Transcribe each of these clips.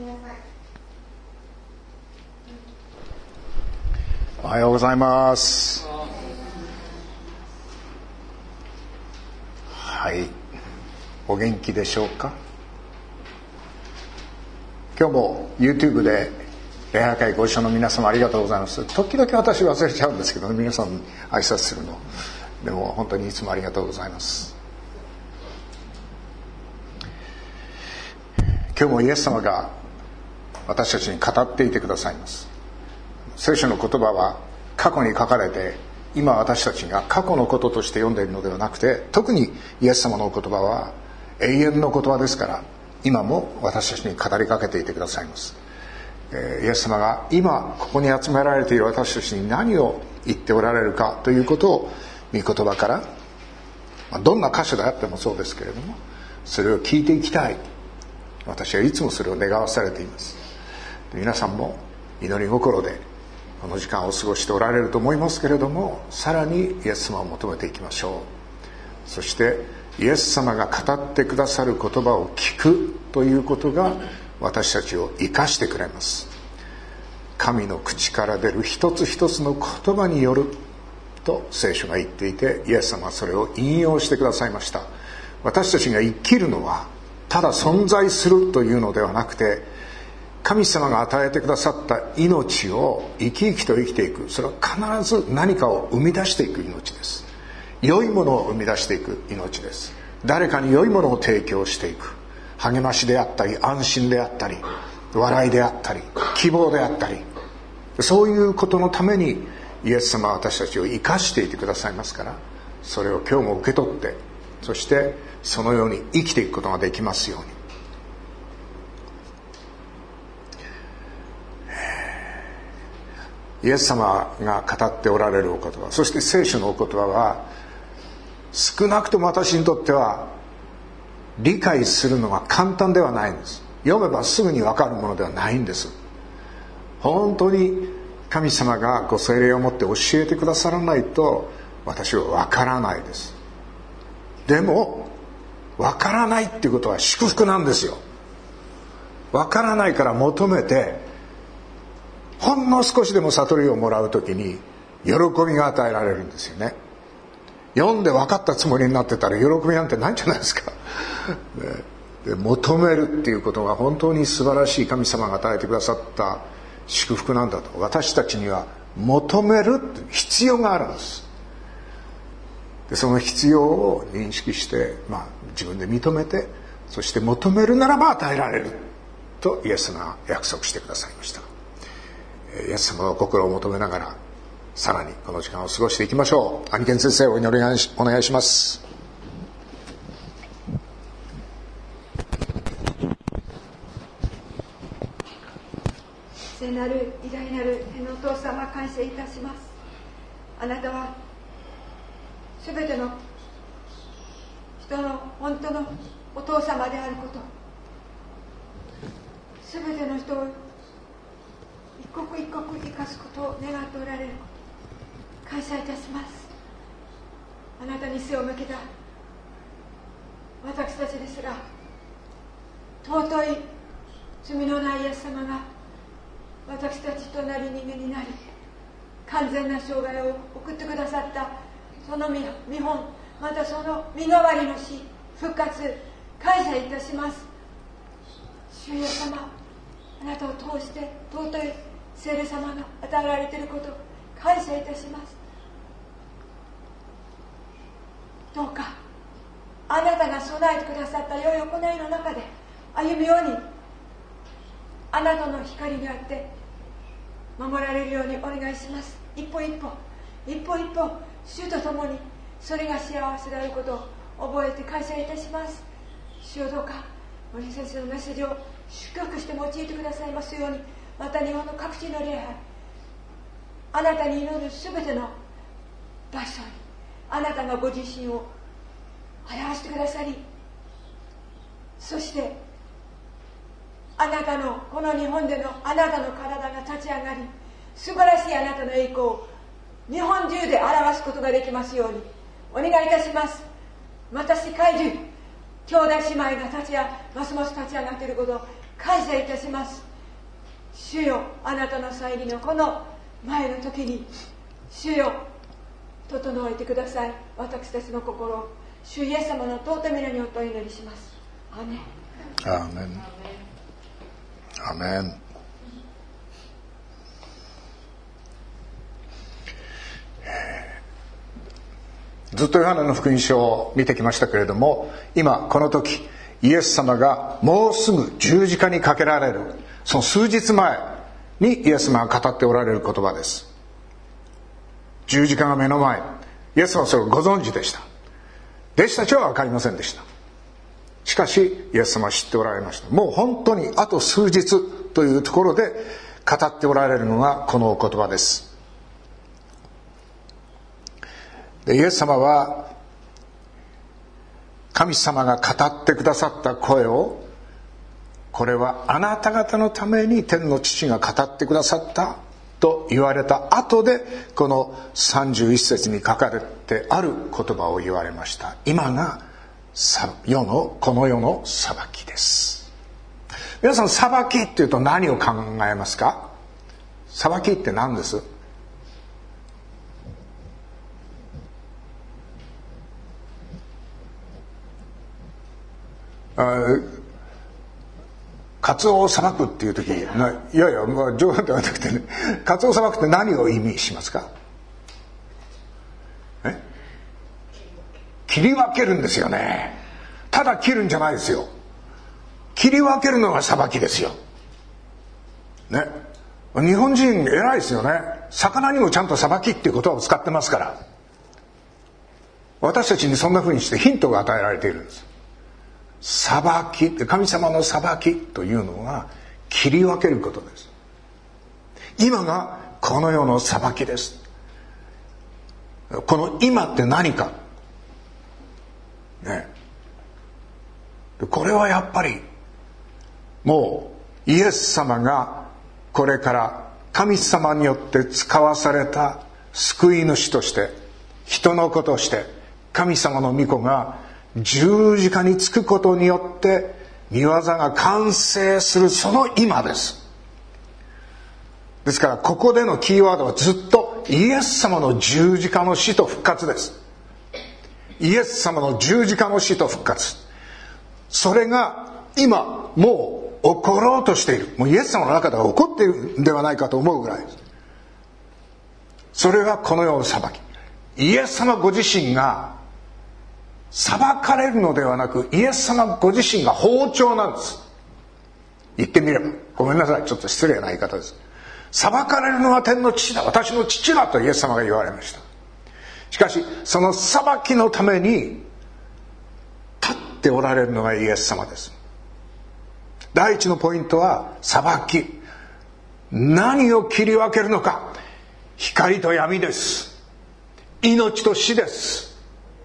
おはようございます。はい、お元気でしょうか。今日も YouTube で礼拝会ご一緒の皆様ありがとうございます。時々私忘れちゃうんですけど、皆さんに挨拶するのでも本当にいつもありがとうございます。今日もイエス様が私たちに語っていてくださいます。聖書の言葉は過去に書かれて、今私たちが過去のこととして読んでいるのではなくて、特にイエス様の言葉は永遠の言葉ですから、今も私たちに語りかけていてくださいます。イエス様が今ここに集められている私たちに何を言っておられるかということを御言葉から、どんな箇所であってもそうですけれども、それを聞いていきたい。私はいつもそれを願わされています。皆さんも祈り心でこの時間を過ごしておられると思いますけれども、さらにイエス様を求めていきましょう。そしてイエス様が語ってくださる言葉を聞くということが私たちを生かしてくれます。神の口から出る一つ一つの言葉によると聖書が言っていて、イエス様はそれを引用してくださいました。私たちが生きるのはただ存在するというのではなくて、神様が与えてくださった命を生き生きと生きていく。それは必ず何かを生み出していく命です。良いものを生み出していく命です。誰かに良いものを提供していく。励ましであったり、安心であったり、笑いであったり、希望であったり、そういうことのためにイエス様は私たちを生かしていてくださいますから、それを今日も受け取って、そしてそのように生きていくことができますように。イエス様が語っておられるお言葉、そして聖書のお言葉は、少なくとも私にとっては理解するのが簡単ではないんです。読めばすぐに分かるものではないんです。本当に神様がご聖霊を持って教えてくださらないと私は分からないです。でも分からないっていうことは祝福なんですよ。分からないから求めて、ほんの少しでも悟りをもらうときに喜びが与えられるんですよね。読んで分かったつもりになってたら喜びなんてないんじゃないですか。で求めるっていうことが本当に素晴らしい神様が与えてくださった祝福なんだと。私たちには求める必要があるんです。でその必要を認識して、自分で認めて、そして求めるならば与えられるとイエス様が約束してくださいました。イエス様の心を求めながら、さらにこの時間を過ごしていきましょう。兄賢先生、お祈りお願いします。 聖なる偉大なる天のお父様、感謝いたします。あなたはすべての人の本当のお父様であること、すべての人を一刻一刻生かすことを願っておられること、感謝いたします。あなたに背を向けた私たちですが、尊い罪のないイエス様が私たちとなり人間になり、完全な生涯を送ってくださった、その見本、またその身代わりの死、復活、感謝いたします。主イエス様、あなたを通して尊い聖霊様が与えられていること、感謝いたします。どうかあなたが備えてくださった良い行いの中で歩むように、あなたの光にあって守られるようにお願いします。一歩一歩主と共にそれが幸せであることを覚えて感謝いたします。主よ、どうか森先生のメッセージを祝福して用いてくださいますように、また日本の各地の礼拝、あなたに祈るすべての場所にあなたがご自身を表してくださり、そしてあなたのこの日本でのあなたの体が立ち上がり、素晴らしいあなたの栄光を日本中で表すことができますようにお願いいたします。また世界中兄弟姉妹がますます立ち上がっていることを感謝いたします。主よ、あなたの再臨のこの前の時に、主よ、整えてください。私たちの心を主イエス様の尊い皆によってお祈りします。アーメン。 アーメン。アーメン。ずっとヨハネの福音書を見てきましたけれども、今この時イエス様がもうすぐ十字架にかけられるその数日前にイエス様が語っておられる言葉です。十字架が目の前、イエス様はそれをご存知でした。弟子たちは分かりませんでした。しかしイエス様は知っておられました。もう本当にあと数日というところで語っておられるのがこのお言葉です。でイエス様は神様が語ってくださった声を、これはあなた方のために天の父が語ってくださったと言われた後で、この31節に書かれてある言葉を言われました。今がこの世の裁きです。皆さん、裁きっていうと何を考えますか？裁きって何です？カツオを裁くっていう時、いやいや、まあ、冗談ではなくてね、カツオを裁くって何を意味しますか？切り分けるんですよね。ただ切るんじゃないですよ。切り分けるのが裁きですよ。ね。日本人偉いですよね。魚にもちゃんと裁きっていう言葉を使ってますから。私たちにそんな風にしてヒントが与えられているんです。裁きって、神様の裁きというのは切り分けることです。今がこの世の裁きです。この今って何かね。これはやっぱりもうイエス様がこれから神様によって使わされた救い主として、人の子として神様の御子が十字架につくことによって御業が完成する、その今です。ですからここでのキーワードはずっとイエス様の十字架の死と復活です。イエス様の十字架の死と復活、それが今もう起ころうとしている。もうイエス様の中では起こっているんではないかと思うぐらいです。それがこの世の裁き。イエス様ご自身が裁かれるのではなく、イエス様ご自身が包丁なんです。言ってみれば、ごめんなさい、ちょっと失礼な言い方です。裁かれるのは天の父だ、私の父だとイエス様が言われました。しかしその裁きのために立っておられるのがイエス様です。第一のポイントは裁き。何を切り分けるのか。光と闇です。命と死です。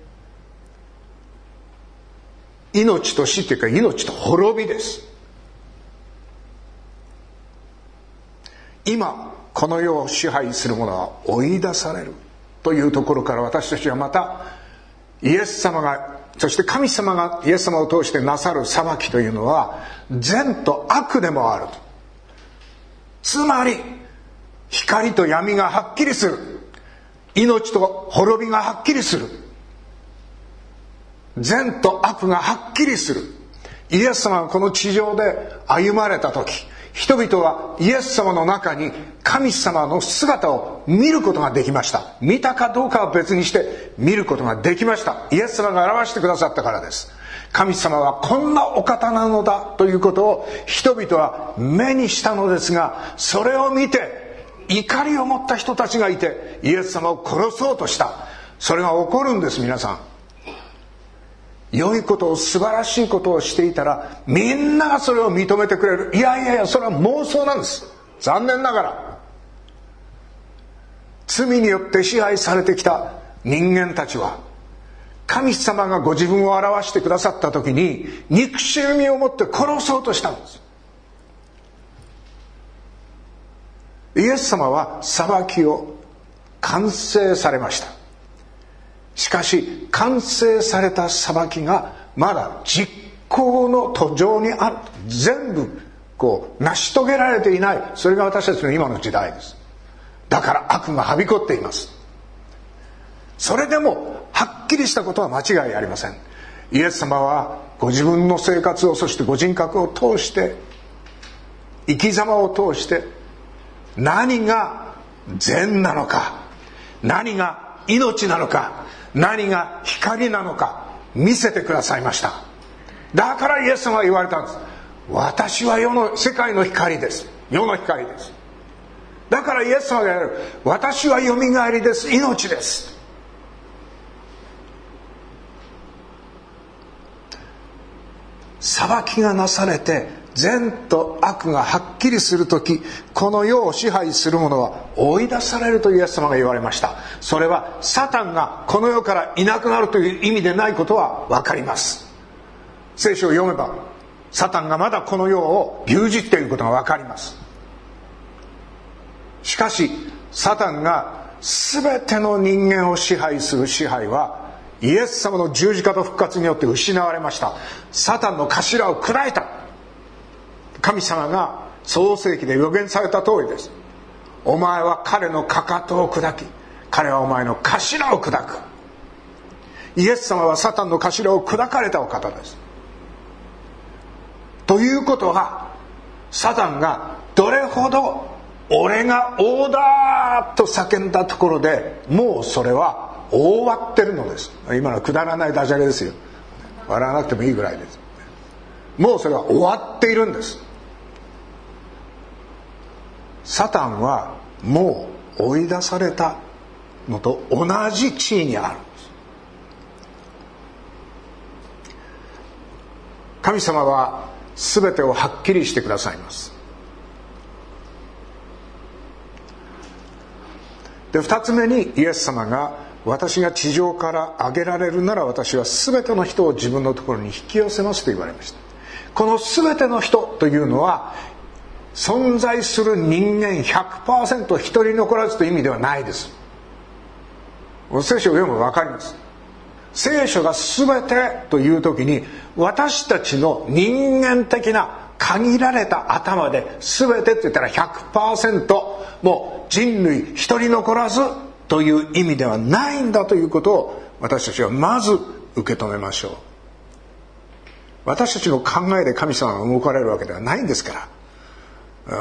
命と死っていうか、命と滅びです。今この世を支配する者は追い出されるというところから、私たちはまたイエス様が、そして神様がイエス様を通してなさる裁きというのは善と悪でもあると。つまり光と闇がはっきりする、命と滅びがはっきりする、善と悪がはっきりする。イエス様がこの地上で歩まれた時、人々はイエス様の中に神様の姿を見ることができました。見たかどうかは別にして見ることができました。イエス様が表してくださったからです。神様はこんなお方なのだということを人々は目にしたのですが、それを見て怒りを持った人たちがいてイエス様を殺そうとした。それが起こるんです。皆さん、良いことを、素晴らしいことをしていたらみんながそれを認めてくれる。いやいやいや、それは妄想なんです。残念ながら罪によって支配されてきた人間たちは、神様がご自分を表してくださった時に憎しみを持って殺そうとしたんです。イエス様は裁きを完成されました。しかし完成された裁きがまだ実行の途上にある。全部成し遂げられていない。それが私たちの今の時代です。だから悪がはびこっています。それでもはっきりしたことは間違いありません。イエス様はご自分の生活を、そしてご人格を通して、生き様を通して、何が善なのか、何が命なのか、何が光なのか見せてくださいました。だからイエス様は言われたんです。私は世界の光です。世の光です。だからイエス様が言われる。私はよみがえりです。命です。裁きがなされて善と悪がはっきりするとき、この世を支配する者は追い出されるとイエス様が言われました。それはサタンがこの世からいなくなるという意味でないことは分かります。聖書を読めばサタンがまだこの世を牛耳っていることが分かります。しかしサタンが全ての人間を支配する支配はイエス様の十字架と復活によって失われました。サタンの頭を砕いた。神様が創世記で予言された通りです。お前は彼のかかとを砕き、彼はお前の頭を砕く。イエス様はサタンの頭を砕かれたお方です。ということは、サタンがどれほど俺が王だと叫んだところで、もうそれは終わってるのです。今のくだらないダジャレですよ。笑わなくてもいいぐらいです。もうそれは終わっているんです。サタンはもう追い出されたのと同じ地位にあるんです。神様は全てをはっきりしてくださいます。で、二つ目にイエス様が、私が地上から上げられるなら私は全ての人を自分のところに引き寄せますと言われました。この全ての人というのは存在する人間 100% 一人残らずという意味ではないです。聖書を読むと分かります。聖書が全てという時に、私たちの人間的な限られた頭で全てって言ったら 100% もう人類一人残らずという意味ではないんだということを私たちはまず受け止めましょう。私たちの考えで神様が動かれるわけではないんですから。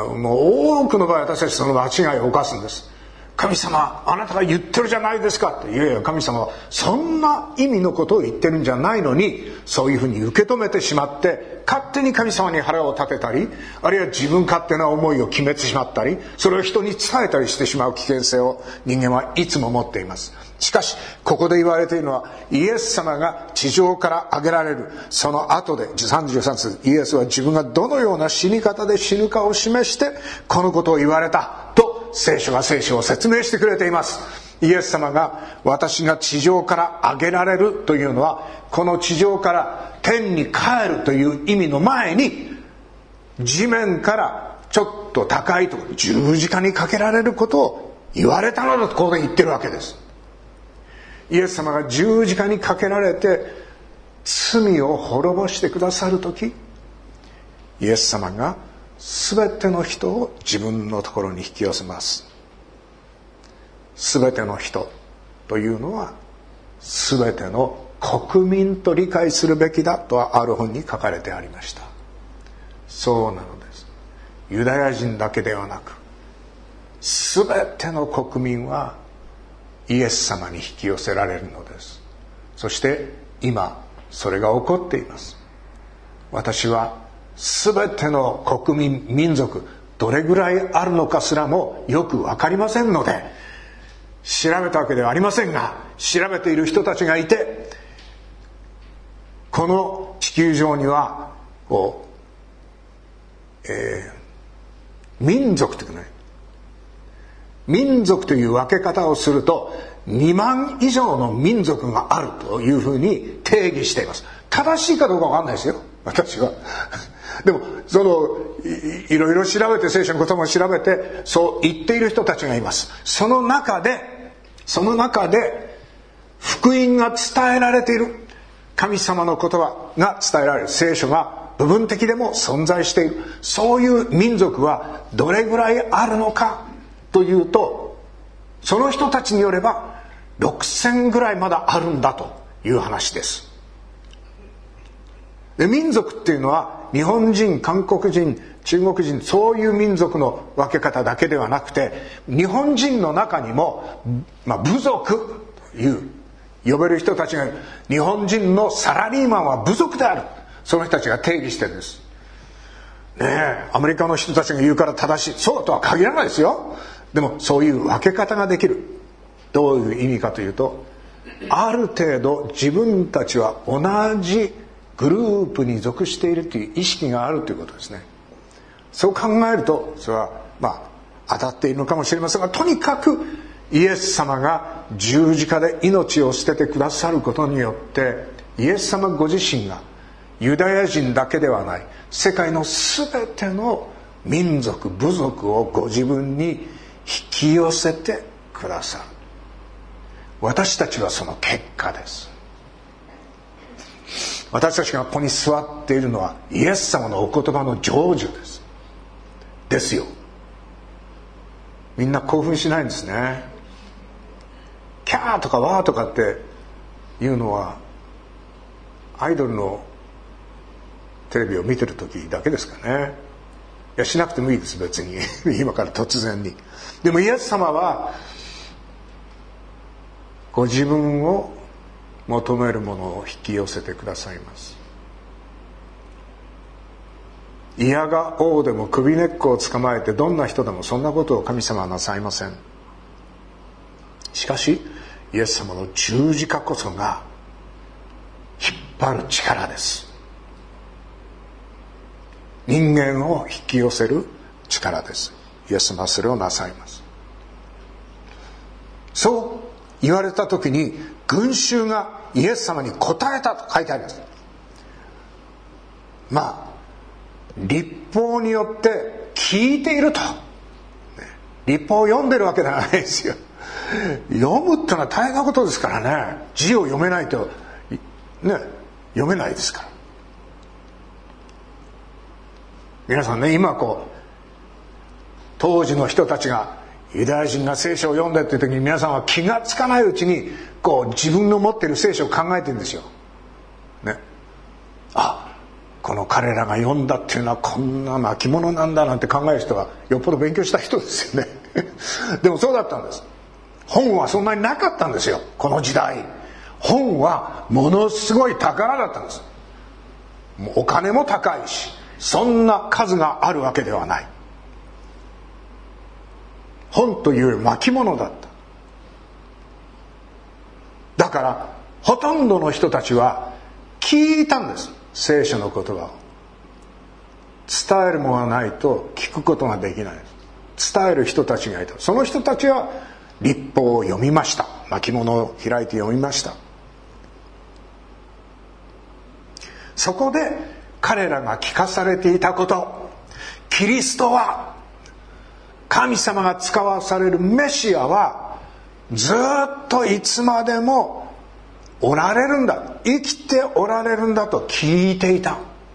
もう多くの場合私たちその間違いを犯すんです。神様、あなたが言ってるじゃないですかって。いやいや、神様はそんな意味のことを言ってるんじゃないのに、そういうふうに受け止めてしまって勝手に神様に腹を立てたり、あるいは自分勝手な思いを決めてしまったり、それを人に伝えたりしてしまう危険性を人間はいつも持っています。しかしここで言われているのは、イエス様が地上から上げられるその後で33節、イエスは自分がどのような死に方で死ぬかを示してこのことを言われたと聖書が聖書を説明してくれています。イエス様が私が地上から上げられるというのは、この地上から天に帰るという意味の前に、地面からちょっと高いところ十字架にかけられることを言われたのだとここで言ってるわけです。イエス様が十字架にかけられて罪を滅ぼしてくださるとき、イエス様が全ての人を自分のところに引き寄せます。全ての人というのは全ての国民と理解するべきだとはある本に書かれてありました。そうなのです。ユダヤ人だけではなく全ての国民はイエス様に引き寄せられるのです。そして今それが起こっています。私は全ての国民民族どれぐらいあるのかすらもよく分かりませんので、調べたわけではありませんが、調べている人たちがいて、この地球上には民族というかね、民族という分け方をすると2万以上の民族があるというふうに定義しています。正しいかどうか分かんないですよ、私は。でもいろいろ調べて、聖書のことも調べてそう言っている人たちがいます。その中で福音が伝えられている。 神様の言葉が伝えられる聖書が部分的でも存在している、そういう民族はどれぐらいあるのかというと、その人たちによれば6000ぐらいまだあるんだという話です。で、民族っていうのは日本人、韓国人、中国人、そういう民族の分け方だけではなくて、日本人の中にも、部族という呼べる人たちがいる。日本人のサラリーマンは部族である、その人たちが定義してるんです。ねえ、アメリカの人たちが言うから正しい、そうとは限らないですよ。でもそういう分け方ができる。どういう意味かというと、ある程度自分たちは同じグループに属しているという意識があるということですね。そう考えると、それは当たっているのかもしれませんが、とにかくイエス様が十字架で命を捨ててくださることによって、イエス様ご自身がユダヤ人だけではない、世界のすべての民族、部族をご自分に引き寄せてくださる。私たちはその結果です。私たちがここに座っているのはイエス様のお言葉の成就ですよ。みんな興奮しないんですね。キャーとかワーとかっていうのはアイドルのテレビを見てる時だけですかね。いや、しなくてもいいです、別に今から突然に。でもイエス様はご自分を求めるものを引き寄せてくださいます。いやが王でも首根っこを捕まえて、どんな人でもそんなことを神様はなさいません。しかしイエス様の十字架こそが引っ張る力です。人間を引き寄せる力です。イエス様はそれをなさいます。そう言われた時に群衆がイエス様に答えたと書いてあります。律法によって聞いていると、律法を読んでるわけではないですよ。読むってのは大変なことですからね。字を読めないと読めないですから。皆さんね、今当時の人たちが、ユダヤ人が聖書を読んでっていう時に、皆さんは気がつかないうちに自分の持っている聖書を考えてるんですよ、ね。この彼らが読んだっていうのはこんな巻物なんだなんて考える人はよっぽど勉強した人ですよねでもそうだったんです。本はそんなになかったんですよ、この時代。本はものすごい宝だったんです。お金も高いし、そんな数があるわけではない。本という巻物だった。だからほとんどの人たちは聞いたんです、聖書の言葉を。伝えるものがないと聞くことができないです。伝える人たちがいた。その人たちは律法を読みました。巻物を開いて読みました。そこで彼らが聞かされていたこと、キリストは、神様が使わされるメシアはずっといつまでもおられるんだ、生きておられるんだと聞いていた。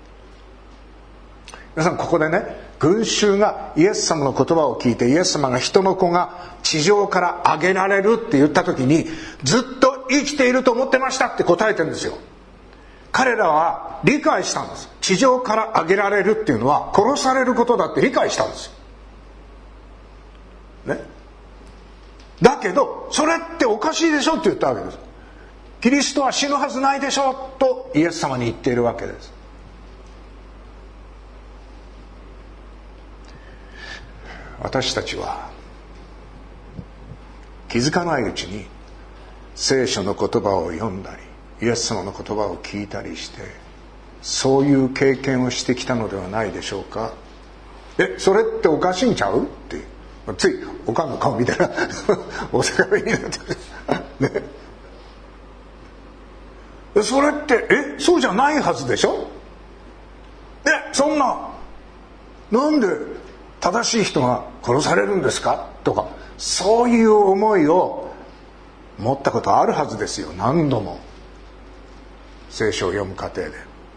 皆さん、ここでね、群衆がイエス様の言葉を聞いて、イエス様が人の子が地上から上げられるって言った時に、ずっと生きていると思ってましたって答えてるんですよ。彼らは理解したんです。地上から上げられるっていうのは殺されることだって理解したんですよ、ね。だけどそれっておかしいでしょって言ったわけです。キリストは死ぬはずないでしょとイエス様に言っているわけです。私たちは気づかないうちに聖書の言葉を読んだり、イエス様の言葉を聞いたりして、そういう経験をしてきたのではないでしょうか。それっておかしいんちゃうってついおかんの顔見たらお魚弁になってね。それってそうじゃないはずでしょ。そんなんで正しい人が殺されるんですかとか、そういう思いを持ったことあるはずですよ、何度も。 聖書を読む過程で。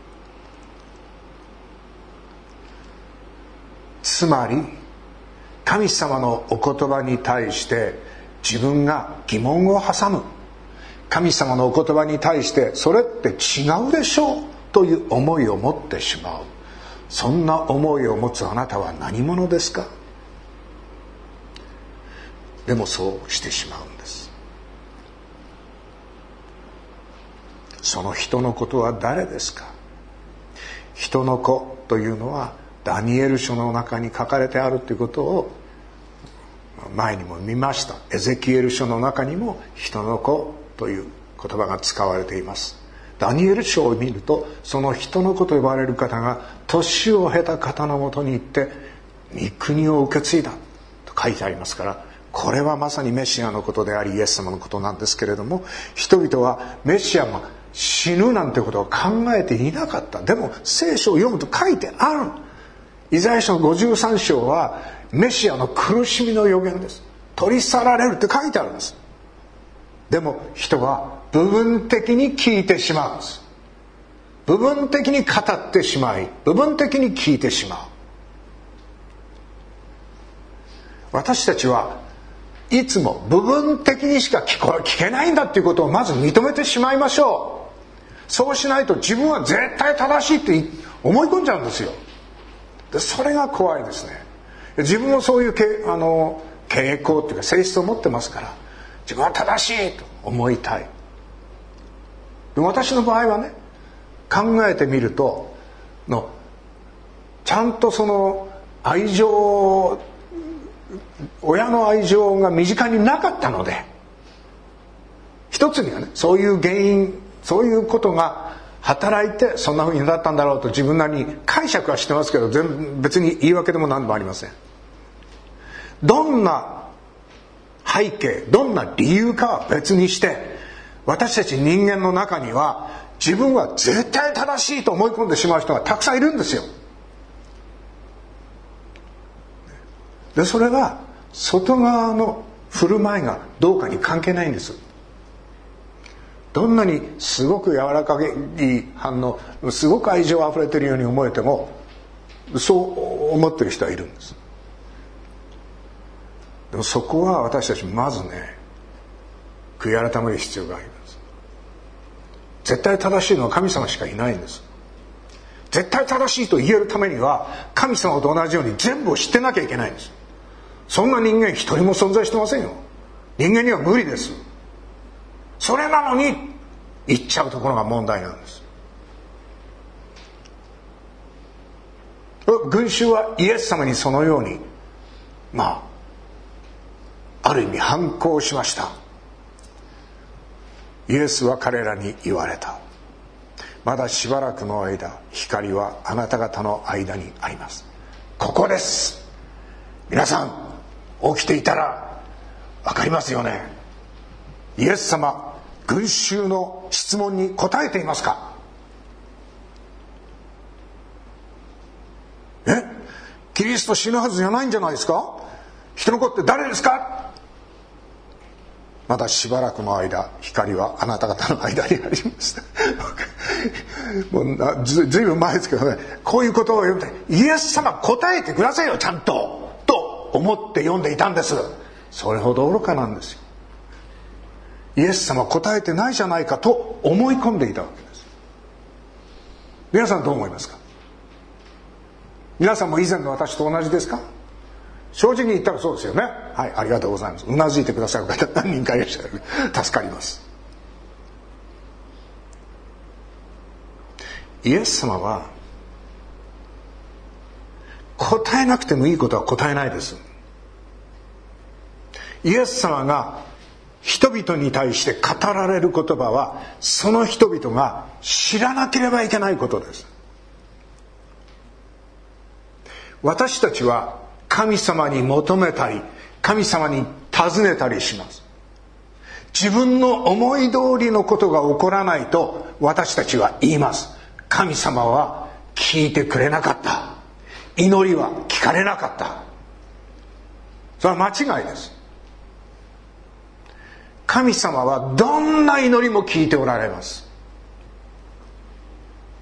つまり神様のお言葉に対して自分が疑問を挟む、神様のお言葉に対してそれって違うでしょうという思いを持ってしまう。そんな思いを持つあなたは何者ですか？でもそうしてしまうんです。その人のことは誰ですか？人の子というのはダニエル書の中に書かれてあるということを前にも見ました。エゼキエル書の中にも人の子という言葉が使われています。ダニエル書を見ると、その人の子と呼ばれる方が年を経た方のもとに行って御国を受け継いだと書いてありますから、これはまさにメシアのことでありイエス様のことなんですけれども、人々はメシアが死ぬなんてことを考えていなかった。でも聖書を読むと書いてある。イザヤ書の53章はメシアの苦しみの予言です。取り去られるって書いてあるんです。でも人は部分的に聞いてしまうんです。部分的に語ってしまい、部分的に聞いてしまう。私たちはいつも部分的にしか聞けないんだっていうことをまず認めてしまいましょう。そうしないと自分は絶対正しいって思い込んじゃうんですよ。でそれが怖いですね。自分もそういう傾向っていうか性質を持ってますから、自分は正しいと思いたい。で私の場合はね、考えてみるとちゃんとその愛情、親の愛情が身近になかったので、一つにはね、そういう原因、そういうことが働いてそんな風になったんだろうと自分なりに解釈はしてますけど、別に言い訳でも何でもありません。どんな背景、どんな理由かは別にして、私たち人間の中には自分は絶対正しいと思い込んでしまう人がたくさんいるんですよ。でそれは外側の振る舞いがどうかに関係ないんです。どんなにすごく柔らかい反応、すごく愛情あふれているように思えても、そう思ってる人はいるんです。でもそこは私たちまずね、悔い改める必要があります。絶対正しいのは神様しかいないんです。絶対正しいと言えるためには神様と同じように全部を知ってなきゃいけないんです。そんな人間一人も存在してませんよ。人間には無理です。それなのに言っちゃうところが問題なんです。群衆はイエス様にそのようにある意味反抗しました。イエスは彼らに言われた。まだしばらくの間、光はあなた方の間にあります。ここです。皆さん起きていたら分かりますよね。イエス様、群衆の質問に答えていますか？キリスト死ぬはずじゃないんじゃないですか？人の子って誰ですか？まだしばらくの間、光はあなた方の間にあります。もうずいぶん前ですけどね、こういうことを読んで、イエス様答えてくださいよちゃんとと思って読んでいたんです。それほど愚かなんですよ。イエス様答えてないじゃないかと思い込んでいたわけです。皆さんどう思いますか？皆さんも以前の私と同じですか？正直に言ったらそうですよね。はい、ありがとうございます。うなずいてくださる方何人かいらっしゃる。助かります。イエス様は答えなくてもいいことは答えないです。イエス様が人々に対して語られる言葉は、その人々が知らなければいけないことです。私たちは神様に求めたり、神様に尋ねたりします。自分の思い通りのことが起こらないと私たちは言います。神様は聞いてくれなかった。祈りは聞かれなかった。それは間違いです。神様はどんな祈りも聞いておられます。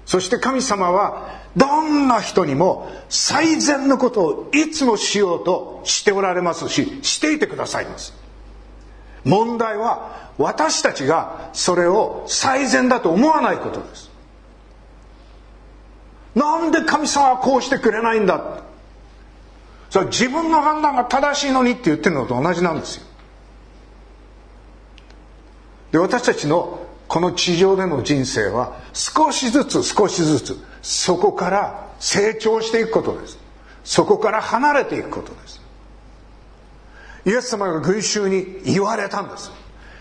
そして神様はどんな人にも最善のことをいつもしようとしておられますし、していてくださいます。問題は私たちがそれを最善だと思わないことです。なんで神様はこうしてくれないんだ、それは自分の判断が正しいのにって言ってるのと同じなんですよ。で、私たちのこの地上での人生は少しずつそこから成長していくことです。そこから離れていくことです。イエス様が群衆に言われたんです。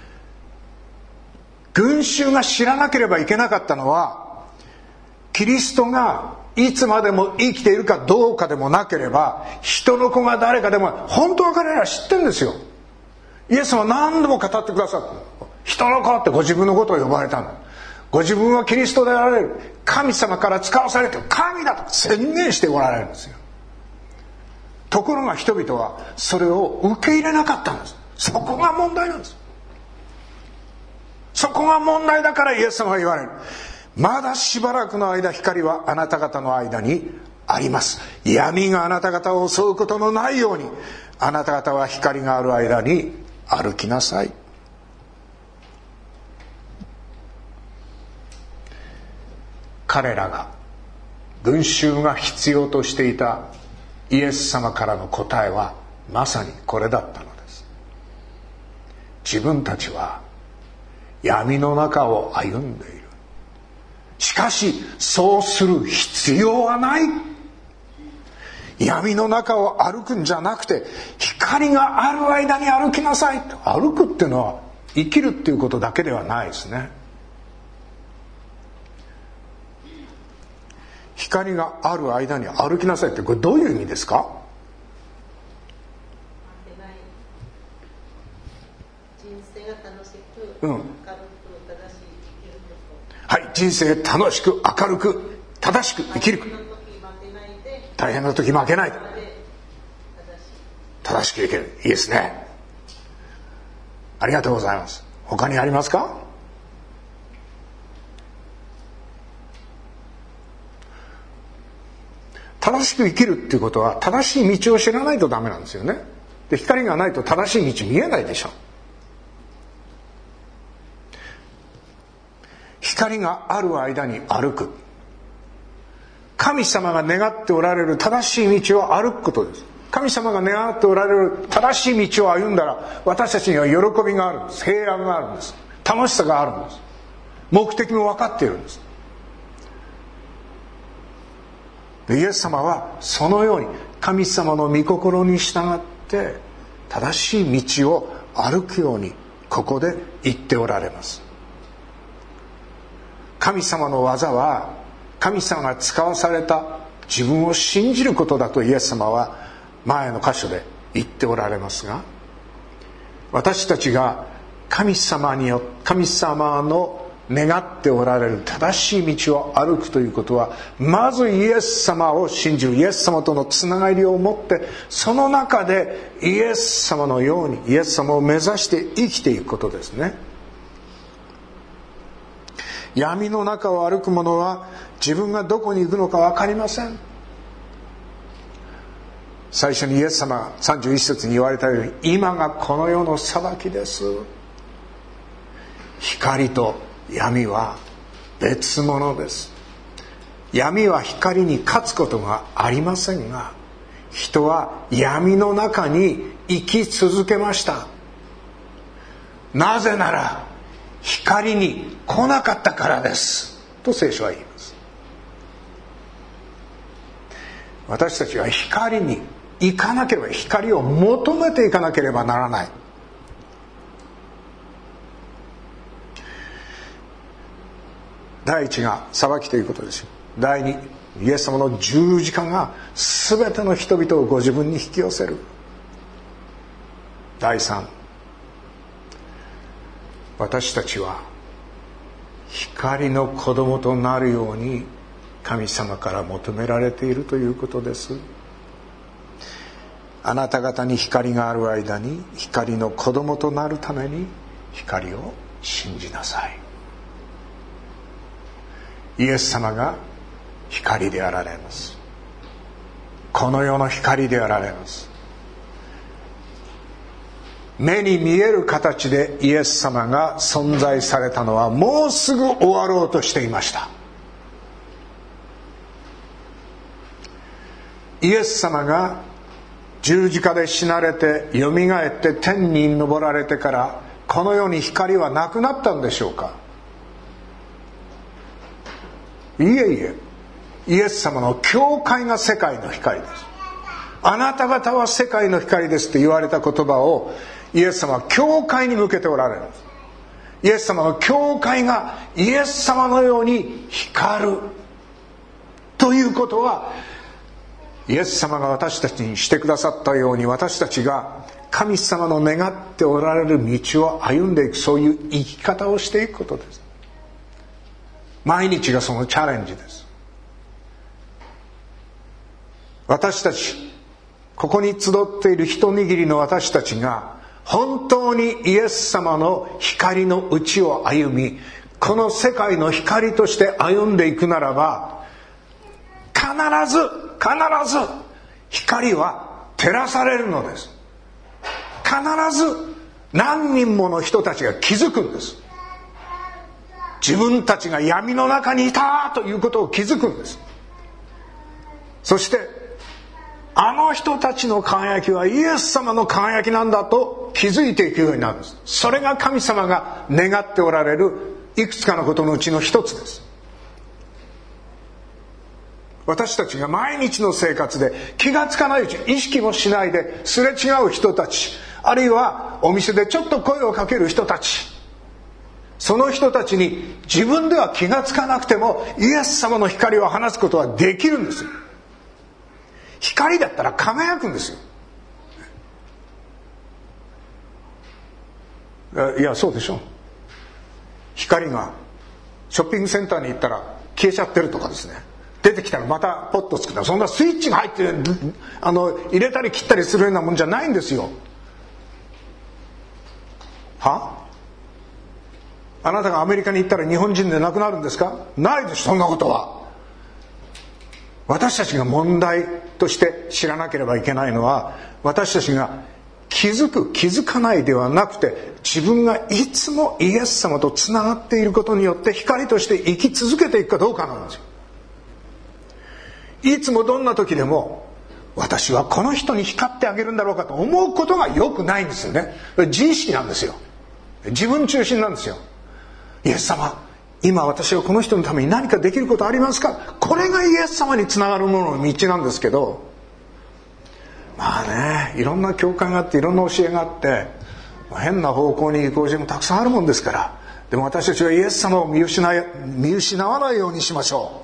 群衆が知らなければいけなかったのは、キリストがいつまでも生きているかどうかでもなければ、人の子が誰かでも、本当は彼らは知ってるんですよ。イエス様は何度も語ってくださった。人の子ってご自分のことを呼ばれたの。ご自分はキリストであられる、神様から使わされている神だと宣言しておられるんですよ。ところが人々はそれを受け入れなかったんです。そこが問題なんです。そこが問題だからイエス様が言われる。まだしばらくの間、光はあなた方の間にあります。闇があなた方を襲うことのないように、あなた方は光がある間に歩きなさい。彼らが、群衆が必要としていたイエス様からの答えはまさにこれだったのです。自分たちは闇の中を歩んでいる。しかしそうする必要はない。闇の中を歩くんじゃなくて、光がある間に歩きなさい。歩くっていうのは生きるっていうことだけではないですね。光がある間に歩きなさいって、これどういう意味ですか？ 人生が楽しく、 うん、 明るく正しく生きること。 はい、人生楽しく明るく正しく生きる。大変な時負けない。正しく生きる。いいですね。ありがとうございます。他にありますか？正しく生きるっていうことは、正しい道を知らないとダメなんですよね。で、光がないと正しい道見えないでしょ。光がある間に歩く。神様が願っておられる正しい道を歩くことです。神様が願っておられる正しい道を歩んだら、私たちには喜びがあるんです。平安があるんです。楽しさがあるんです。目的も分かっているんです。イエス様はそのように神様の御心に従って正しい道を歩くようにここで言っておられます。神様の技は神様が使わされた自分を信じることだとイエス様は前の箇所で言っておられますが、私たちが神様の願っておられる正しい道を歩くということは、まずイエス様を信じる、イエス様とのつながりを持って、その中でイエス様のようにイエス様を目指して生きていくことですね。闇の中を歩く者は自分がどこに行くのか分かりません。最初にイエス様が31節に言われたように、今がこの世の裁きです。光と闇は別物です。闇は光に勝つことがありませんが、人は闇の中に生き続けました。なぜなら光に来なかったからですと聖書は言います。私たちは光に行かなければ、光を求めていかなければならない。第一が裁きということですよ。第二、イエス様の十字架が全ての人々をご自分に引き寄せる。第三、私たちは光の子供となるように神様から求められているということです。あなた方に光がある間に光の子供となるために光を信じなさい。 イエス様が光であられます。この世の光であられます。目に見える形でイエス様が存在されたのはもうすぐ終わろうとしていました。イエス様が十字架で死なれてよみがえって天に昇られてからこの世に光はなくなったんでしょうか。いえいえ、イエス様の教会が世界の光です。あなた方は世界の光ですって言われた言葉をイエス様は教会に向けておられるんです。イエス様の教会がイエス様のように光るということは、イエス様が私たちにしてくださったように、私たちが神様の願っておられる道を歩んでいく、そういう生き方をしていくことです。毎日がそのチャレンジです。私たち、ここに集っている一握りの私たちが本当にイエス様の光のうちを歩み、この世界の光として歩んでいくならば、必ず光は照らされるのです。必ず何人もの人たちが気づくんです。自分たちが闇の中にいたということを気づくんです。そしてあの人たちの輝きはイエス様の輝きなんだと気づいていくようになるんです。それが神様が願っておられるいくつかのことのうちの一つです。私たちが毎日の生活で気がつかないうちに意識もしないですれ違う人たち、あるいはお店でちょっと声をかける人たち、その人たちに自分では気がつかなくてもイエス様の光を放つことはできるんですよ。光だったら輝くんですよ。いや、そうでしょ。光がショッピングセンターに行ったら消えちゃってるとかですね、出てきたらまたポッとつくとか、そんなスイッチが入って入れたり切ったりするようなもんじゃないんですよ。は？あなたがアメリカに行ったら日本人でなくなるんですか？ないです、そんなことは。私たちが問題として知らなければいけないのは、私たちが気づく気づかないではなくて、自分がいつもイエス様とつながっていることによって光として生き続けていくかどうかなんですよ。いつもどんな時でも私はこの人に光ってあげるんだろうかと思うことが良くないんですよね。自意識なんですよ。自分中心なんですよ。イエス様、今私はこの人のために何かできることありますか？これがイエス様につながるものの道なんですけど、まあね、いろんな教会があっていろんな教えがあって、変な方向に行く教えもたくさんあるもんですから、でも私たちはイエス様を見失わないようにしましょ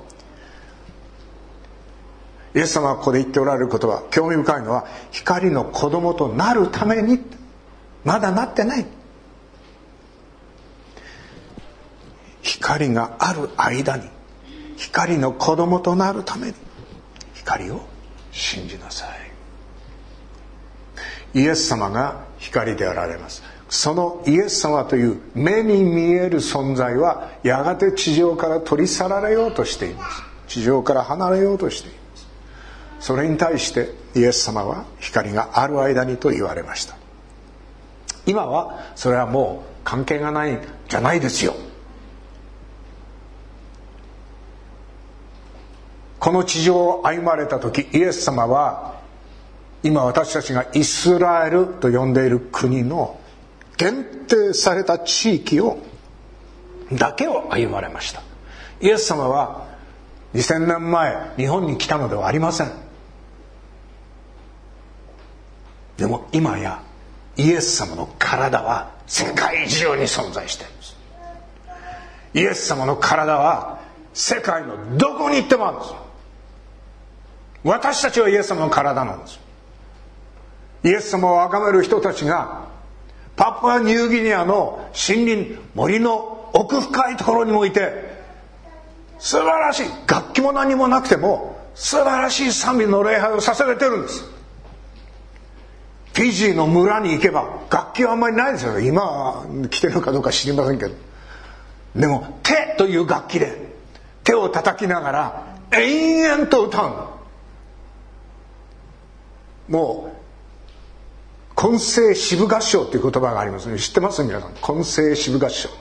う。イエス様がここで言っておられることは興味深いのは、光の子供となるために、まだなってない。光がある間に、光の子供となるために光を信じなさい。イエス様が光であられます。そのイエス様という目に見える存在はやがて地上から取り去られようとしています。地上から離れようとしています。それに対してイエス様は光がある間にと言われました。今はそれはもう関係がないんじゃないですよ。この地上を歩まれた時、イエス様は今私たちがイスラエルと呼んでいる国の限定された地域だけを歩まれました。イエス様は2000年前日本に来たのではありません。でも今やイエス様の体は世界中に存在しています。イエス様の体は世界のどこに行ってもあるんです。私たちはイエス様の体なんです。イエス様を崇める人たちがパプアニューギニアの森林、森の奥深いところにもいて、素晴らしい、楽器も何もなくても素晴らしい賛美の礼拝を捧げてるんです。フィジーの村に行けば楽器はあんまりないですよ。今来てるかどうか知りませんけど、でも手という楽器で手を叩きながら延々と歌うの。もう混声四部合唱っていう言葉がありますね。知ってます皆さん。混声四部合唱、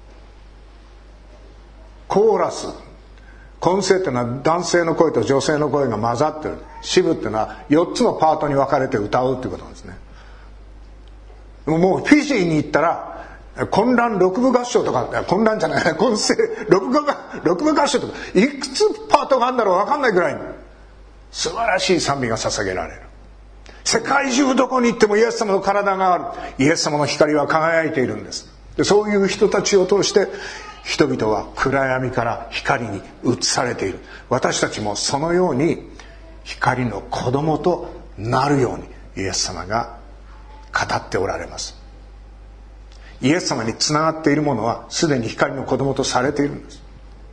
コーラス、混声っていうのは男性の声と女性の声が混ざってる。四部っていうのは4つのパートに分かれて歌うっていうことなんですね。もうフィジーに行ったら混乱六部合唱とか、混乱じゃない、混声六部合唱とか、いくつパートがあるんだろう分かんないぐらいに素晴らしい賛美が捧げられる。世界中どこに行ってもイエス様の体がある。イエス様の光は輝いているんです。でそういう人たちを通して人々は暗闇から光に移されている。私たちもそのように光の子供となるようにイエス様が語っておられます。イエス様につながっているものはすでに光の子供とされているんです。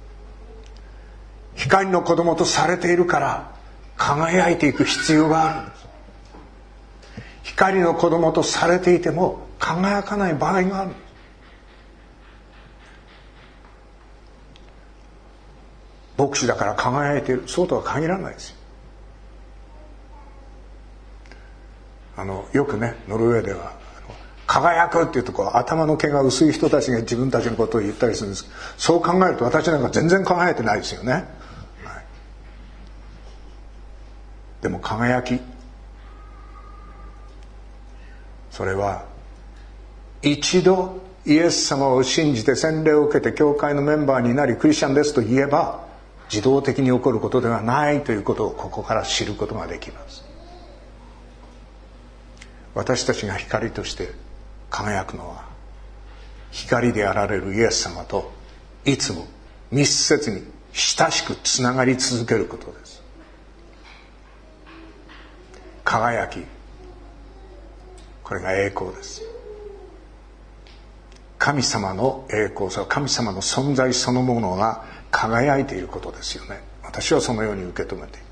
光の子供とされているから輝いていく必要があるんです。光の子供とされていても輝かない場合があるんです。牧師だから輝いている、そうとは限らないですよ。よくね、ノルウェーでは輝くっていうとこう頭の毛が薄い人たちが自分たちのことを言ったりするんですけど、そう考えると私なんか全然輝いてないですよね、はい、でも輝き、それは一度イエス様を信じて洗礼を受けて教会のメンバーになりクリスチャンですと言えば自動的に起こることではないということをここから知ることができます。私たちが光として輝くのは光であられるイエス様といつも密接に親しくつながり続けることです。輝き、これが栄光です。神様の栄光、それは神様の存在そのものが輝いていることですよね。私はそのように受け止めています。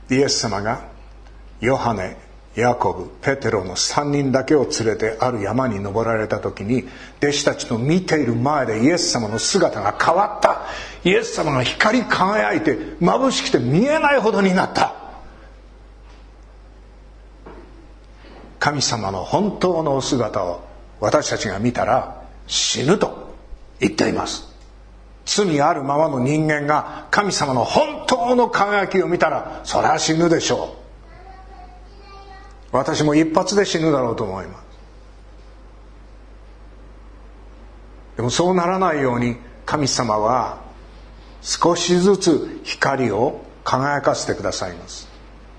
イエス様がヨハネ、ヤコブ、ペテロの3人だけを連れてある山に登られた時に、弟子たちの見ている前でイエス様の姿が変わった。イエス様が光り輝いて眩しくて見えないほどになった。神様の本当のお姿を私たちが見たら死ぬと言っています。罪あるままの人間が神様の本当の輝きを見たらそれは死ぬでしょう。私も一発で死ぬだろうと思います。でもそうならないように神様は少しずつ光を輝かせてくださいます。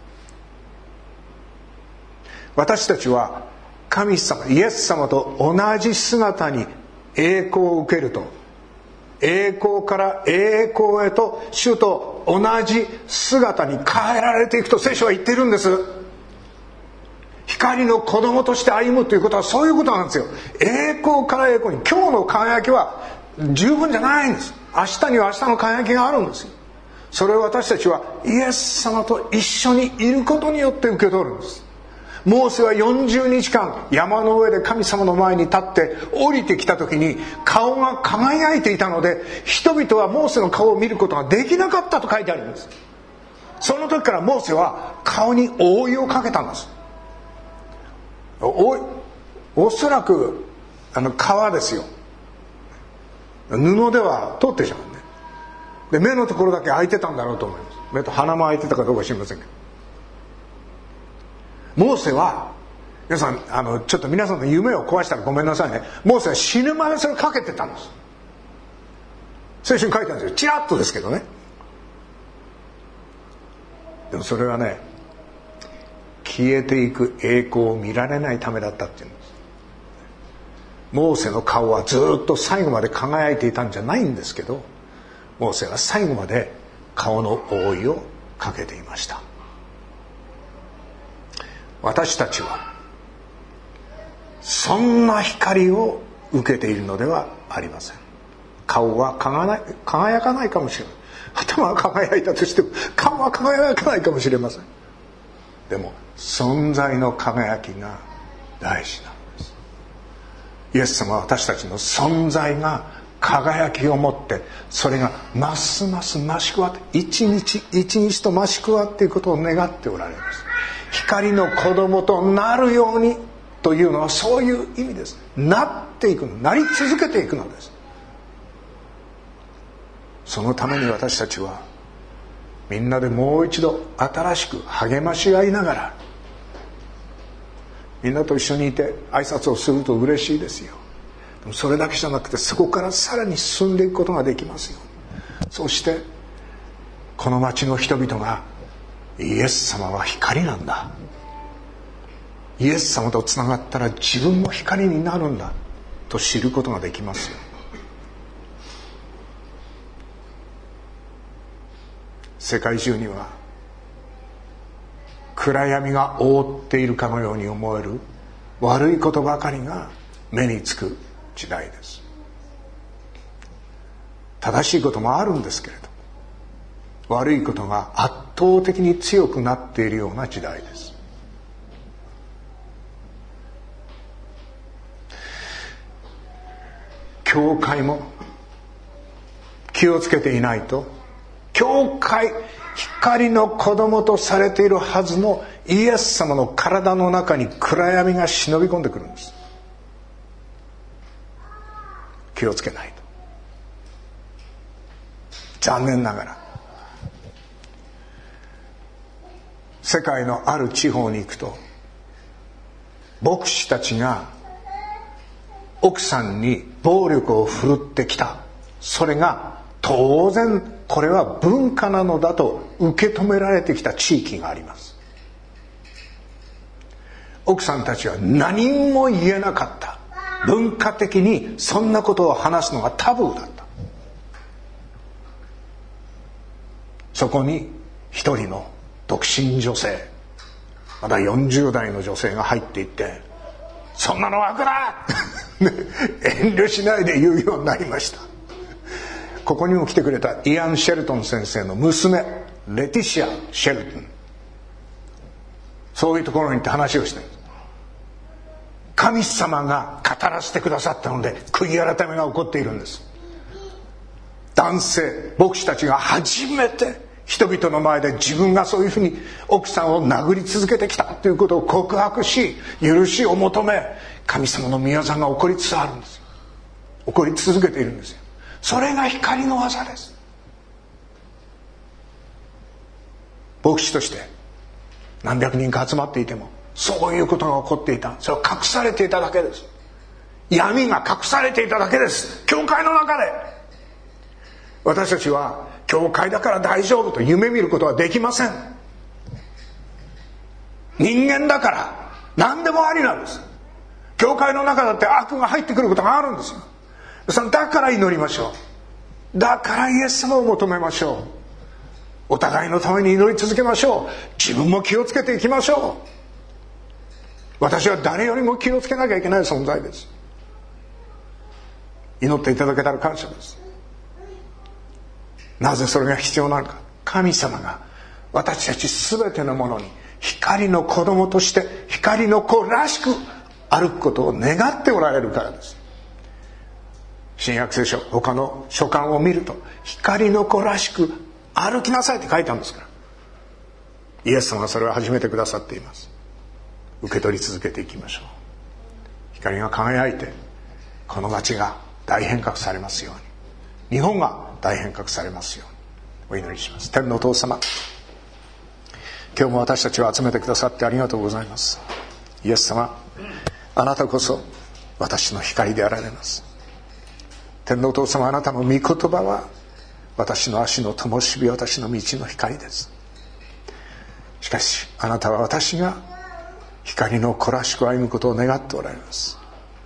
私たちは神様、イエス様と同じ姿に栄光を受けると、栄光から栄光へと主と同じ姿に変えられていくと聖書は言っているんです。光の子供として歩むということはそういうことなんですよ。栄光から栄光に、今日の輝きは十分じゃないんです。明日には明日の輝きがあるんですよ。それを私たちはイエス様と一緒にいることによって受け取るんです。モーセは40日間山の上で神様の前に立って降りてきた時に顔が輝いていたので、人々はモーセの顔を見ることができなかったと書いてあるんです。その時からモーセは顔に覆いをかけたんです。おそらく皮ですよ。布では通ってしまうね。で目のところだけ開いてたんだろうと思います。目と鼻も開いてたかどうか知りませんけど、モーセは皆さんちょっと皆さんの夢を壊したらごめんなさいね。モーセは死ぬまでそれかけてたんです。聖書に書いてあるんですよ。チラッとですけどね。でもそれはね、消えていく栄光を見られないためだったっていうんです。モーセの顔はずっと最後まで輝いていたんじゃないんですけど、モーセは最後まで顔の覆いをかけていました。私たちはそんな光を受けているのではありません。顔は輝かないかもしれない。頭は輝いたとしても顔は輝かないかもしれません。でも存在の輝きが大事なのです。イエス様は私たちの存在が輝きを持って、それがますます増し加わって、一日一日と増し加わっていくことを願っておられます。光の子供となるようにというのはそういう意味です。なっていくの、なり続けていくのです。そのために私たちはみんなでもう一度新しく励まし合いながら、みんなと一緒にいて挨拶をすると嬉しいですよ。でもそれだけじゃなくて、そこからさらに進んでいくことができますよ。そしてこの町の人々が、イエス様は光なんだ、イエス様とつながったら自分も光になるんだと知ることができますよ。世界中には暗闇が覆っているかのように思える悪いことばかりが目につく時代です。正しいこともあるんですけれど、悪いことが圧倒的に強くなっているような時代です。教会も気をつけていないと、教会、光の子供とされているはずのイエス様の体の中に暗闇が忍び込んでくるんです。気をつけないと。残念ながら世界のある地方に行くと、牧師たちが奥さんに暴力を振るってきた、それが当然これは文化なのだと受け止められてきた地域があります。奥さんたちは何も言えなかった。文化的にそんなことを話すのがタブーだった。そこに一人の独身女性、まだ40代の女性が入っていって、そんなの悪だ遠慮しないで言うようになりました。ここにも来てくれたイアン・シェルトン先生の娘レティシア・シェルトン、そういうところに行って話をしてる。神様が語らせてくださったので悔い改めが起こっているんです。男性牧師たちが初めて人々の前で自分がそういうふうに奥さんを殴り続けてきたということを告白し、許しを求め、神様の御業が起こりつつあるんですよ。起こり続けているんですよ。それが光の技です。牧師として何百人か集まっていてもそういうことが起こっていた。それは隠されていただけです。闇が隠されていただけです。教会の中で。私たちは教会だから大丈夫と夢見ることはできません。人間だから何でもありなんです。教会の中だって悪が入ってくることがあるんですよ。だから祈りましょう。だからイエス様を求めましょう。お互いのために祈り続けましょう。自分も気をつけていきましょう。私は誰よりも気をつけなきゃいけない存在です。祈っていただけたら感謝です。なぜそれが必要なのか。神様が私たち全てのものに光の子供として光の子らしく歩くことを願っておられるからです。新約聖書他の書簡を見ると、光の子らしく歩きなさいって書いてあるんですから、イエス様がそれを始めてくださっています。受け取り続けていきましょう。光が輝いてこの町が大変革されますように、日本が大変革されますようにお祈りします。天のお父様、今日も私たちを集めてくださってありがとうございます。イエス様、あなたこそ私の光であられます。天のお父様、あなたの御言葉は私の足の灯火、私の道の光です。しかしあなたは私が光の子らしく歩むことを願っておられます。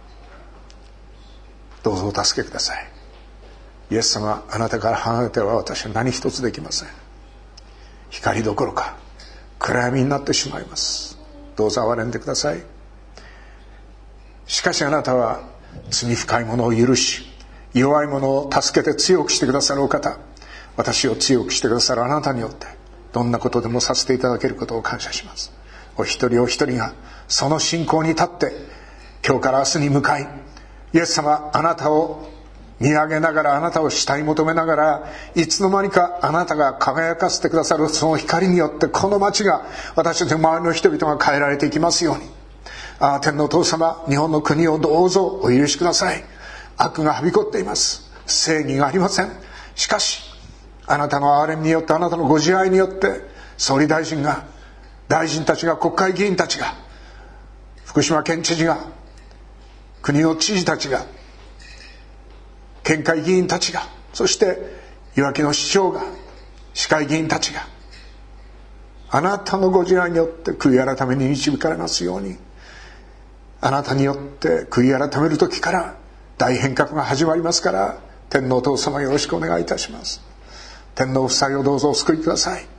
どうぞお助けください。イエス様、あなたから離れては私は何一つできません。光どころか暗闇になってしまいます。どうぞ憐れんでください。しかしあなたは罪深い者を許し、弱い者を助けて強くしてくださるお方、私を強くしてくださるあなたによってどんなことでもさせていただけることを感謝します。お一人お一人がその信仰に立って今日から明日に向かい、イエス様、あなたを見上げながら、あなたを慕い求めながら、いつの間にかあなたが輝かせてくださるその光によって、この町が、私たちの周りの人々が変えられていきますように。天のお父様、日本の国をどうぞお許しください。悪がはびこっています。正義がありません。しかしあなたの憐れみによって、あなたのご自愛によって、総理大臣が、大臣たちが、国会議員たちが、福島県知事が、国の知事たちが、県会議員たちが、そしていわきの市長が、市会議員たちが、あなたのご自愛によって悔い改めに導かれますように。あなたによって悔い改める時から大変革が始まりますから、天のお父様よろしくお願いいたします。天の夫妻をどうぞお救いください。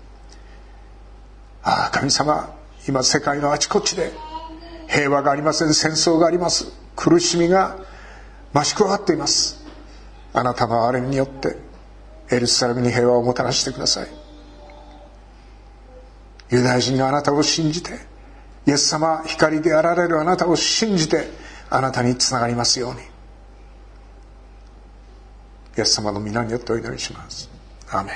神様、今世界のあちこちで平和がありません。戦争があります。苦しみが増し加わっています。あなたの憐れみによってエルサレムに平和をもたらしてください。ユダヤ人があなたを信じて、イエス様、光であられるあなたを信じて、あなたにつながりますように。イエス様の皆によってお祈りします。アーメン。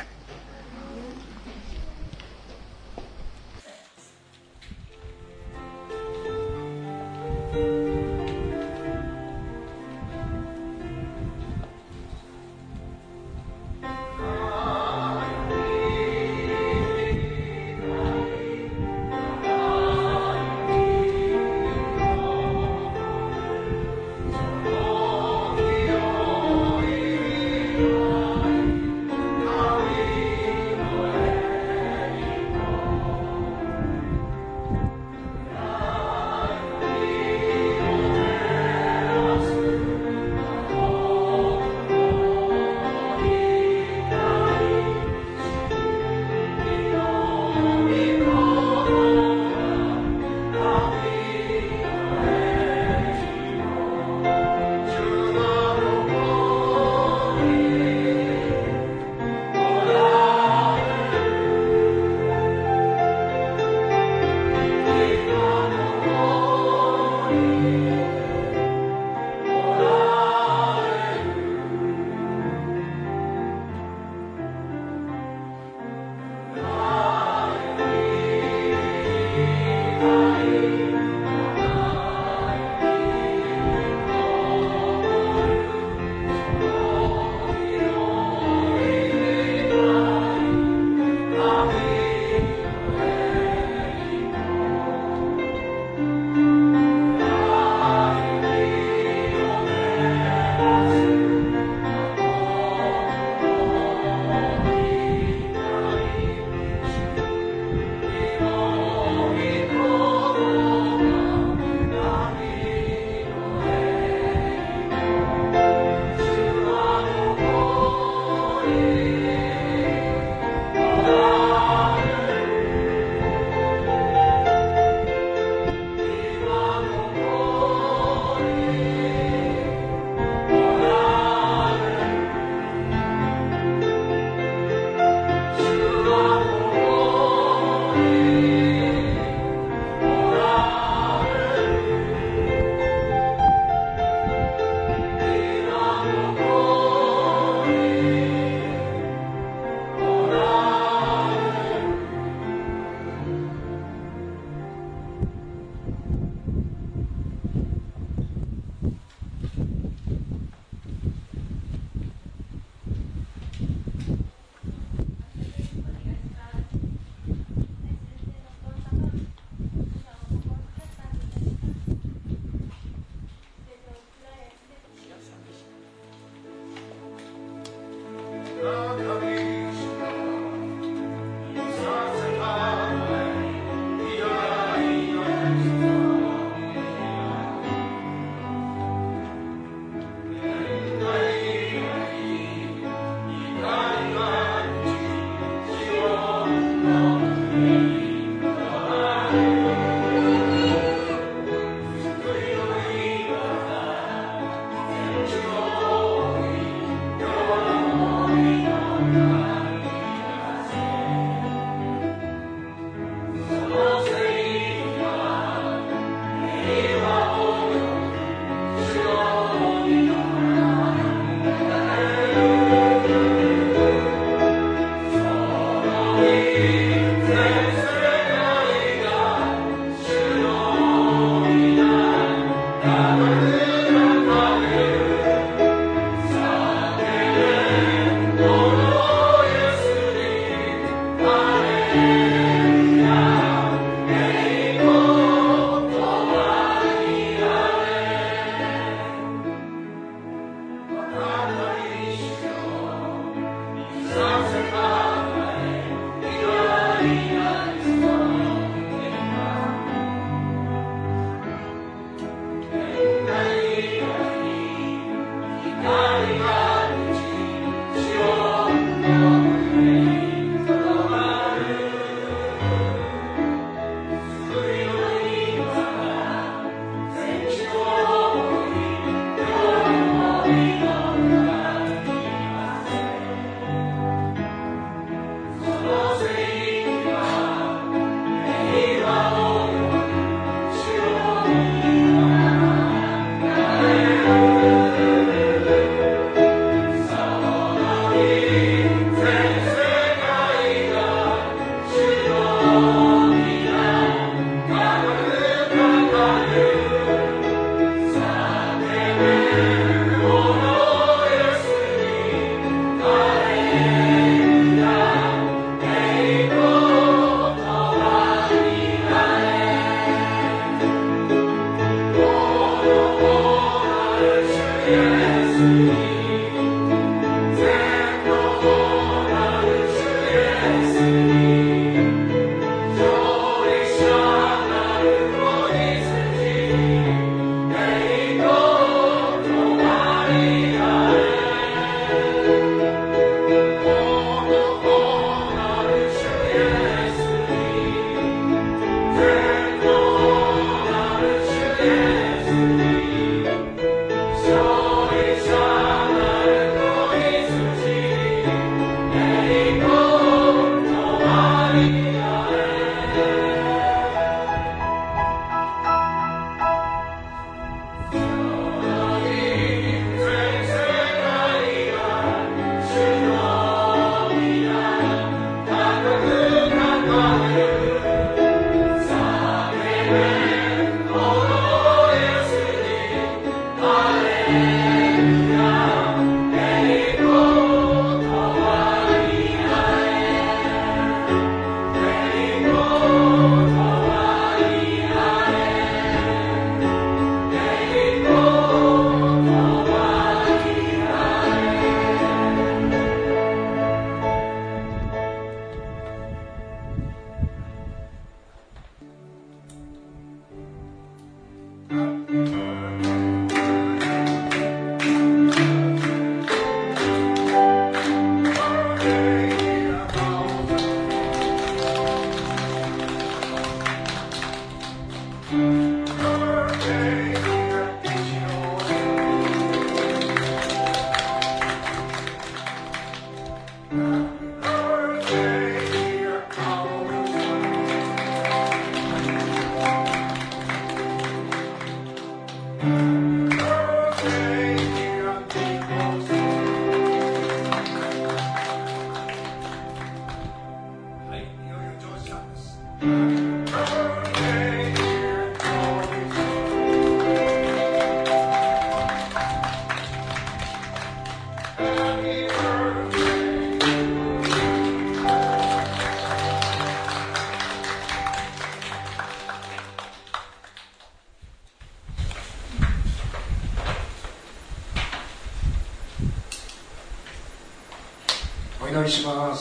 お祈りします。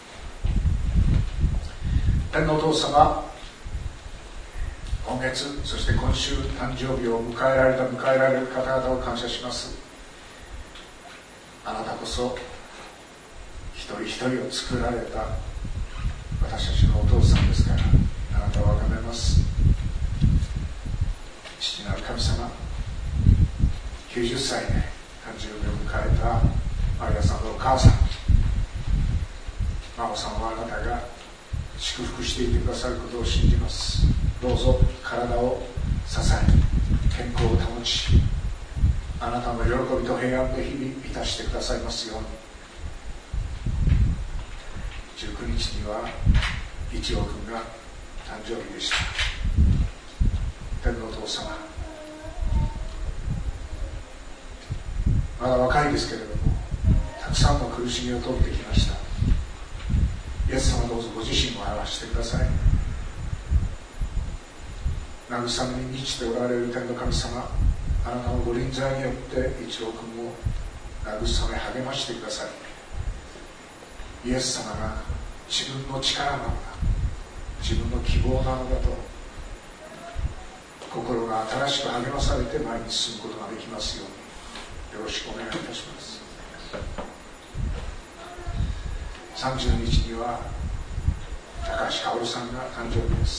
天のお父様、今月そして今週誕生日を迎えられる方々を感謝します。あなたこそ一人一人を作られた私たちのお父さんですから、あなたを崇めます。父なる神様、90歳で誕生日を迎えたマリアさんのお母さん、真央さんはあなたが祝福していてくださることを信じます。どうぞ体を支え、健康を保ち、あなたの喜びと平安で日々満たしてくださいますように。 19日には一郎君が誕生日でした。天のお父様、まだ若いですけれどもたくさんの苦しみを通ってきました。イエス様、どうぞご自身を表してください。慰めに満ちておられる天の神様、あなたのご臨在によって一郎君を慰め励ましてください。イエス様が自分の力なのだ、自分の希望なのだと心が新しく励まされて前に進むことができますようによろしくお願いいたします。30日には高橋薫さんが誕生日です。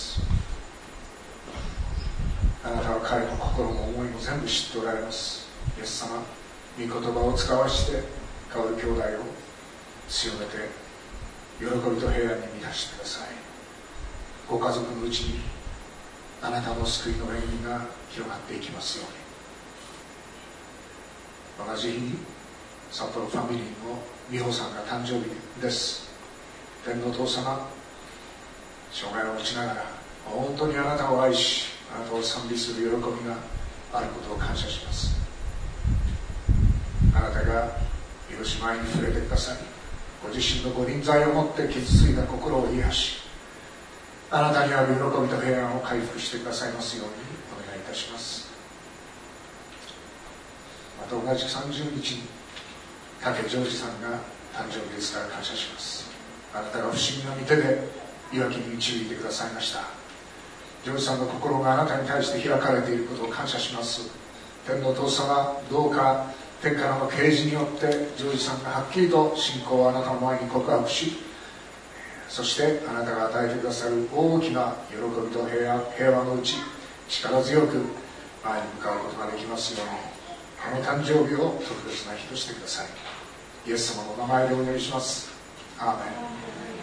あなたは彼の心も思いも全部知っておられます。イエス様、御言葉を使わして薫兄弟を強めて喜びと平安に満たしてください。ご家族のうちにあなたの救いの恵みが広がっていきますように。同じ日に札幌ファミリーの美穂さんが誕生日です。天のお父様、障害を持ちながら本当にあなたを愛し、あなたを賛美する喜びがあることを感謝します。あなたが広島に触れてください。ご自身のご臨在をもって傷ついた心を癒し、あなたにある喜びと平安を回復してくださいますようにお願いいたします。また同じ30日に竹ジョージさんが誕生日ですから感謝します。あなたが不思議な御手で岩木に導いてくださいました。ジョージさんの心があなたに対して開かれていることを感謝します。天のお父様、どうか天からの啓示によってジョージさんがはっきりと信仰をあなたの前に告白し、そしてあなたが与えてくださる大きな喜びと平和のうち力強く前に向かうことができますように、この誕生日を特別な日としてください。イエス様の名前でお祈りします。アーメン。